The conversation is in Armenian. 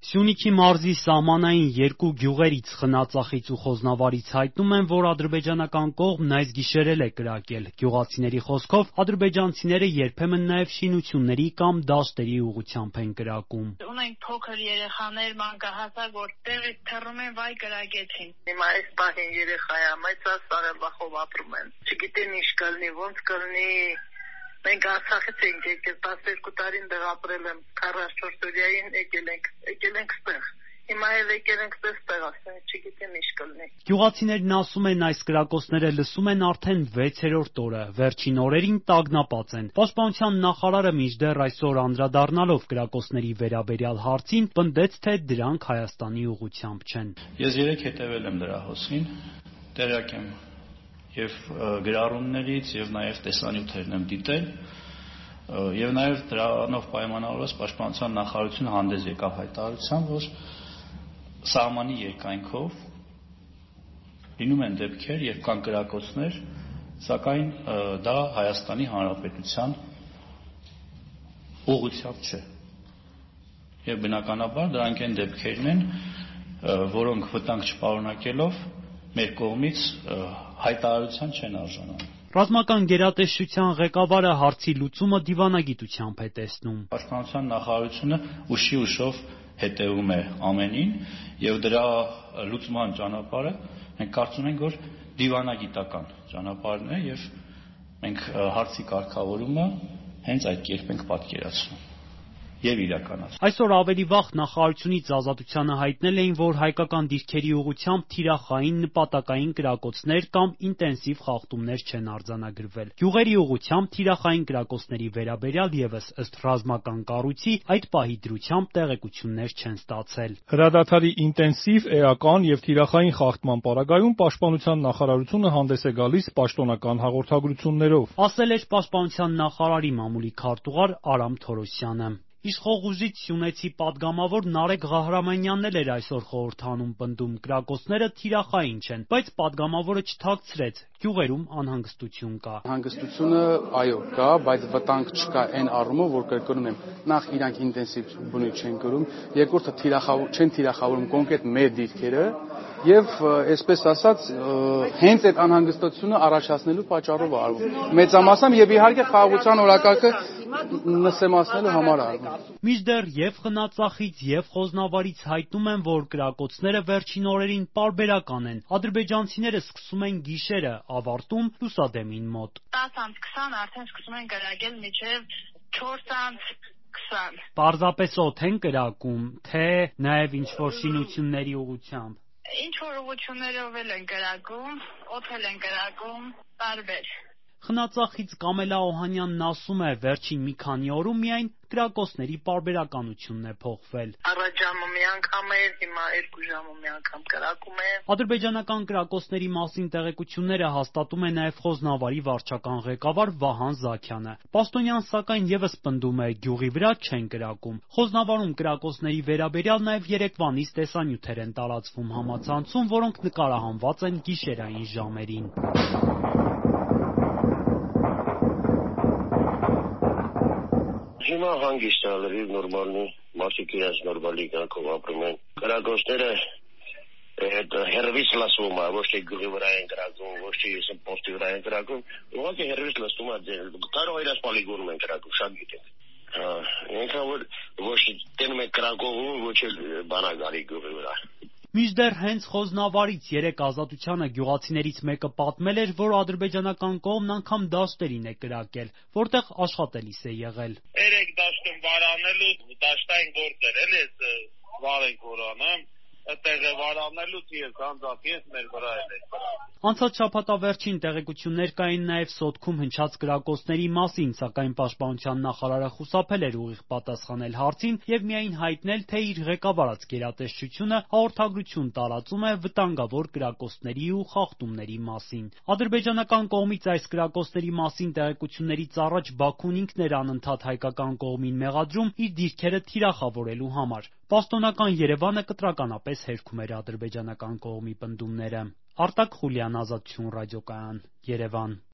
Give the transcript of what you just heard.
Սյունիքի մարզի սահմանային երկու գյուղերից Խնածախից ու Խոզնավարից հայտնում են, որ ադրբեջանական կողմն այս գիշեր էլ է կրակել։ Գյուղացիների խոսքով ադրբեջանցիները երբեմն նաև շինությունների կամ դաշտերի ուղղությամբ են կրակում։ Ունենք փոքր երեխաներ, մանկահասակ, որ տեղից թռնում են, վայ կրակեցին։ Հիմա այս պահին երեխա է, մեծ Սարևախով ապրում են։ Չգիտեն ինչ կլինի, ոնց կլինի։ Մենք Արցախից ենք եկել, 12 տարին դեղ ապրել եմ, 44 օրյային եկել ենք ստեղ։ Հիմա էլ եկել ենք ստեղ, չգիտեմ ինչ կլինի։ Գյուղացիներն ասում են, այս կրակոցները լսում են արդեն 6-րդ օրը, վերջին օրերին տագնապած են։ Պաշտպանության նախարարը մինչդեռ այսօր անդրադառնալով կրակոցների վերաբերյալ հարցին, պնդեց, թե դրանք Հայաստանի ուղղությամբ չեն։ Ես երեք հետևել եմ դրա հոսին, տեղյակ եմ եւ գրառումներից եւ նաեւ տեսանյութերն եմ դիտել եւ նաեւ դրանով պայմանավորված պաշտպանության նախարարությունը հանդես եկավ հայտարարությամբ, որ սահմանի երկայնքով լինում են դեպքեր, երբ կան կրակոցներ, սակայն դա Հայաստանի Հանրապետության ուղղությամբ չէ։ Եվ բնականաբար դրանք այն դեպքերն են, որոնք վտանգ չպարունակելով մեր կողմից հայտարարության չեն արժանանում։ Ռազմական գերատեսչության ղեկավարը հարցի լուծումը դիվանագիտությամբ է տեսնում։ Պաշտպանության նախարարությունը ուշով հետևում է ամենին եւ դրա լուծման ճանապարհը մենք կարծում ենք, որ դիվանագիտական ճանապարհն է եւ մենք հարցի կարգավորումը հենց այդ կերպ ենք պատկերացնում եւ իրականացնում։ Այսօր ավելի վաղ նախարարությունից Ազատությանը հայտնել էին, որ հայկական դիրքերի ուղղությամբ թիրախային նպատակային կրակոցներ կամ ինտենսիվ խախտումներ չեն արձանագրվել։ Գյուղերի ուղղությամբ թիրախային կրակոցների վերաբերյալ եւս ըստ ռազմական կառույցի այդ պահի դրությամբ տեղեկություններ չեն ստացել։ Հրադադարի ինտենսիվ, էական եւ թիրախային խախտման պարագայում Պաշտպանության նախարարությունը հանդես է գալիս պաշտոնական հաղորդագրություններով, ասել էր Պաշտպանության նախարարի մամուլի քարտուղար Արամ Թորոսյանը։ Իշխող ուժից Սյունեցի падգամավոր Նարեկ Ղահրամանյանն էլ էր այսօր խորհրդանում պնդում, կրակոցները թիրախային չեն, բայց падգամավորը չթաքցրեց, գյուղերում անհանգստություն կա։ Հանգստությունը այո կա, բայց վտանգ չկա այն առումով, որ կրկնում եմ, նախ իրանք ինտենսիվ բնույթ չեն կրում, երկրորդը չեն թիրախավորում կոնկրետ մեր դիրքերը եւ այսպես ասած հենց այդ անհանգստությունը առաջացնելու պատճառով է արվում։ Մեծամասամբ եւ իհարկե խաղաղության օրակարգը նսեմացնելու համար է արվում։ Մինչդեռ եւ Խնածախից եւ Խոզնավարից հայտնում են, որ կրակոցները վերջին օրերին պարբերական են։ Ադրբեջանցիները սկսում են գիշերը, ավարտում լուսադեմին մոտ։ 10:20 արդեն սկսում են կրակել մինչեւ 4:20։ Պարզապես օդ են կրակում, թե նաեւ ինչ-որ շինությունների ուղղությամբ։ Ինչ որ ուղղություններով են կրակում, օդ են կրակում, տարբեր։ Խնածախից Կամելա Օհանյանն ասում է, վերջին մի քանի օրում միայն կրակոցների պարբերականությունն է փոխվել։ Առաջ ժամը մի անգամ էր, հիմա 2 ժամը մի անգամ կրակում է։ Ադրբեջանական կրակոցների մասին տեղեկությունները հաստատում է նաև Խոզնավարի վարչական ղեկավար Վահան Զաքյանը։ Պաշտոնյան սակայն եւս պնդում է, գյուղի վրա չեն կրակում։ Խոզնավարում կրակոցների վերաբերյալ նաև երեկվանից տեսանյութեր են տարածվում համացանցում, որոնք նկարահանված են գիշերային ժամերին։ Հիմա հանգիստ է, լրիվ նորմալն է, մարդիկ իրենց նորմալի կյանքով ապրում են։ Կրակոցները հեռվից լսվում է, ոչ թե գյուղի վրա են կրակում, ոչ թե պոստի վրա են կրակում, ուղղակի հեռվից լսվում է, կարող իրենց պոլիգոնում են կրակում, շատ գիտենք։ Այնքան որ ոչ տենում են կրակողում, ոչ էլ բանագարի գյուղի վրա։ Մինչդեռ հենց Խոզնավարից երեք Ազատությանը գյուղացիներից մեկը պատմել էր, որ ադրբեջանական կողմն անգամ դաշտերին է կրակել, որտեղ աշխատելիս է եղել։ Երեք դաշտում վարանելու, դաշտային գործեր էլ է վարենք որանը, այդտեղ է վարանելու ես անձամբ ես մեր վրա էլ է։ Անցած շաբաթավերջին տեղեկություններ կային նաև Սոտքում հնչած կրակոցների մասին, սակայն Պաշտպանության նախարարը խուսափել էր ուղիղ պատասխանել հարցին եւ միայն հայտնել, թե իր ղեկավարած գերատեսչությունը հաղորդագրություն տարածում է վտանգավոր կրակոցների ու խախտումների մասին։ Ադրբեջանական կողմից այս կրակոցների մասին տեղեկություններից առաջ Բաքուն ինքն էր անընդհատ հայկական կողմին մեղադրում իր դիրքերը թիրախավորելու համար։ Պաշտոնական Երևանը կտրականապես հերքում էր ադրբեջանական կողմի պնդումները։ Արտակ Խուլյան, Ազատություն ռադիոկայան, Երևան։